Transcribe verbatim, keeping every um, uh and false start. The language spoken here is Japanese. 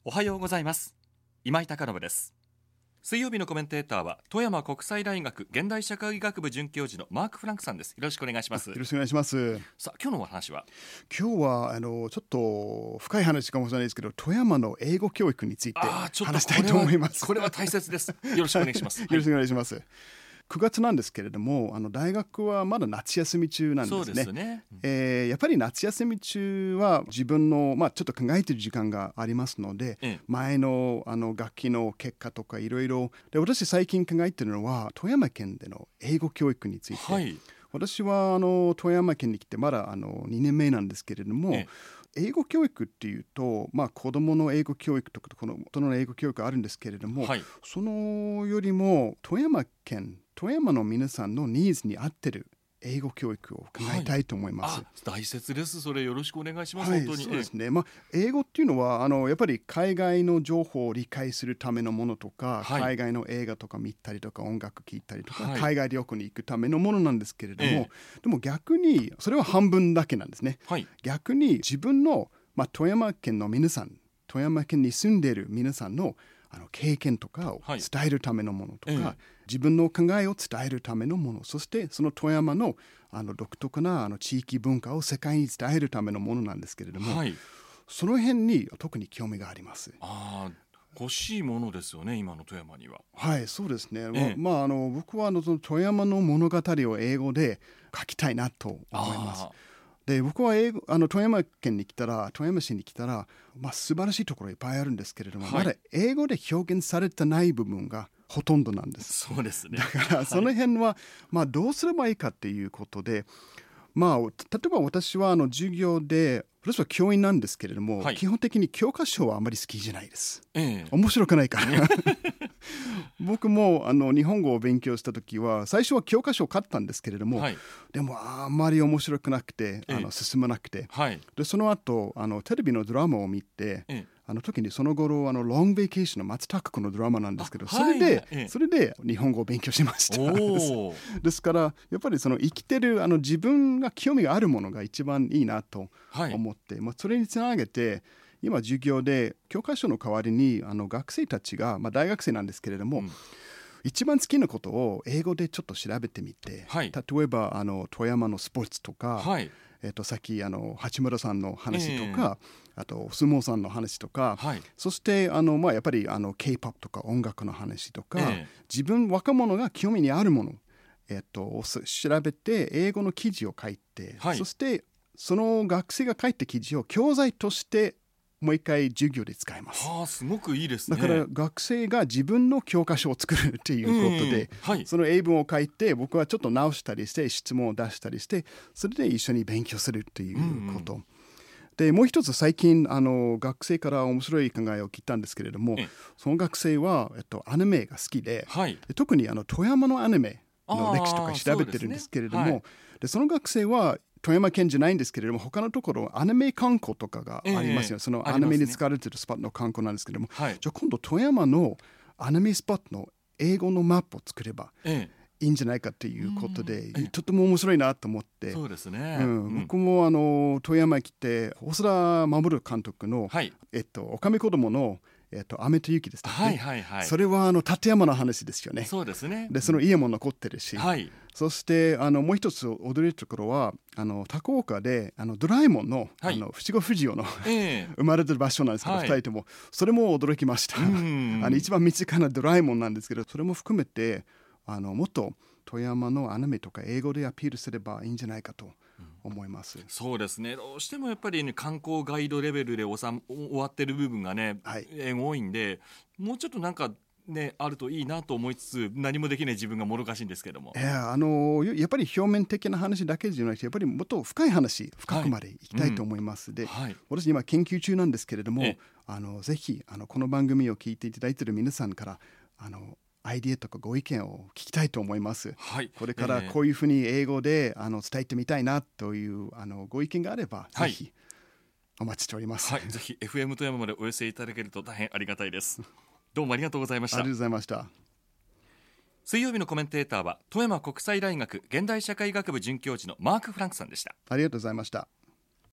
おはようございます。今井貴信です。水曜日のコメンテーターは富山国際大学現代社会学部准教授のマーク・フランクさんです。よろしくお願いします。 よろしくお願いします。 さあ、今日のお話は今日はあのちょっと深い話かもしれないですけど、富山の英語教育について話したいと思います。 これは大切です。よろしくお願いします。 よろしくお願いします。くがつなんですけれども、あの大学はまだ夏休み中なんですね。 そうですね、うんえー、やっぱり夏休み中は自分の、まあ、ちょっと考えている時間がありますので、 ええ、 前の、あの学期の結果とかいろいろで、私最近考えているのは富山県での英語教育について、 はい、 私はあの富山県に来てまだあのにねんめなんですけれども、 ええ、 英語教育っていうと、まあ、子どもの英語教育とかこの大人の英語教育あるんですけれども、 はい、 そのよりも富山県富山の皆さんのニーズに合ってる英語教育を考えたいと思います。 はい、あ、大切です。それよろしくお願いします。 はい、 本当にそうですね。まあ、英語っていうのはあのやっぱり海外の情報を理解するためのものとか、 はい、 海外の映画とか見たりとか音楽聴いたりとか、 はい、 海外旅行に行くためのものなんですけれども、 ええ、 でも逆にそれは半分だけなんですね。 はい、 逆に自分の、まあ、富山県の皆さん、富山県に住んでいる皆さんのあの経験とかを伝えるためのものとか、 はい、ええ、 自分の考えを伝えるためのもの、そしてその富山の、あの独特なあの地域文化を世界に伝えるためのものなんですけれども、 はい、 その辺に特に興味があります。 あ、欲しいものですよね、今の富山には。 はい、そうですね。 ええ、 まあ、あの僕はあのその富山の物語を英語で書きたいなと思います。で僕は英語あの富山県に来たら富山市に来たら、まあ、素晴らしいところいっぱいあるんですけれども、はい、まだ英語で表現されてない部分がほとんどなんです。 そうですね。 だからその辺は、はい、まあ、どうすればいいかっていうことで、まあ、例えば私はあの授業で私は教員なんですけれども、はい、基本的に教科書はあまり好きじゃないです、ええ、面白くないから僕もあの日本語を勉強した時は最初は教科書を買ったんですけれども、はい、でもあんまり面白くなくて、あの進まなくて、はい、でその後あのテレビのドラマを見て、ええ、あの時にその頃あのロングベケーションの松たか子のドラマなんですけど、それで、はい、それで日本語を勉強しましたですからやっぱりその生きてるあの自分が興味があるものが一番いいなと思って、はい、まあ、それにつなげて今授業で教科書の代わりにあの学生たちが、まあ、大学生なんですけれども、うん、一番好きなことを英語でちょっと調べてみて、はい、例えばあの富山のスポーツとか、はい、えー、とさっきあの八村さんの話とか、えー、あとお相撲さんの話とか、はい、そしてあの、まあ、やっぱりあの K-ポップ とか音楽の話とか、えー、自分若者が興味にあるもの、えー、と調べて英語の記事を書いて、はい、そしてその学生が書いた記事を教材としてもう一回授業で使います。 はあ、すごくいいですね。 だから学生が自分の教科書を作るっていうことで、はい、その英文を書いて僕はちょっと直したりして質問を出したりしてそれで一緒に勉強するっていうこと、うんうん、でもう一つ最近あの学生から面白い考えを聞いたんですけれども、その学生は、えっと、アニメが好きで、はい、で特にあの富山のアニメの歴史とか調べてるんですけれども、 そ, で、ね、はい、でその学生は富山県じゃないんですけれども他のところアニメ観光とかがありますよ、えー、そのアニメに使われているスポットの観光なんですけれども、はい、じゃあ今度富山のアニメスポットの英語のマップを作ればいいんじゃないかということで、えー、とても面白いなと思って、 そうですね、 うん、僕もあの富山に来て細田守監督の、はい、えっと、おかみ子供のえっと、雨と雪ですね、 はいはいはい、 それはあの立山の話ですよね。 そうですね。 でその家も残ってるし、はい、そしてあのもう一つ驚いたところはあの高岡であのドラえもん の,、はい、あの伏子不二雄の、えー、生まれてる場所なんですけど、はい、ふたりともそれも驚きました。あの一番身近なドラえもんなんですけど、それも含めてあのもっと富山のアニメとか英語でアピールすればいいんじゃないかと思います、うん、 そうですね。どうしてもやっぱり、ね、観光ガイドレベルで終わってる部分がね、はい、英語多いんでもうちょっとなんかね、あるといいなと思いつつ何もできない自分がもどかしいんですけども、 いや、あのやっぱり表面的な話だけじゃなくてやっぱりもっと深い話深くまでいきたいと思います、はい、で、はい、私今研究中なんですけれども、あのぜひあのこの番組を聞いていただいている皆さんからあのアイディアとかご意見を聞きたいと思います、はい、これからこういうふうに英語であの伝えてみたいなというあのご意見があれば、はい、ぜひお待ちしております、 はい、ぜひ エフエム 富山までお寄せいただけると大変ありがたいです。どうもありがとうございました。 ありがとうございました。 水曜日のコメンテーターは富山国際大学現代社会学部准教授のマーク・フランクさんでした。 ありがとうございました。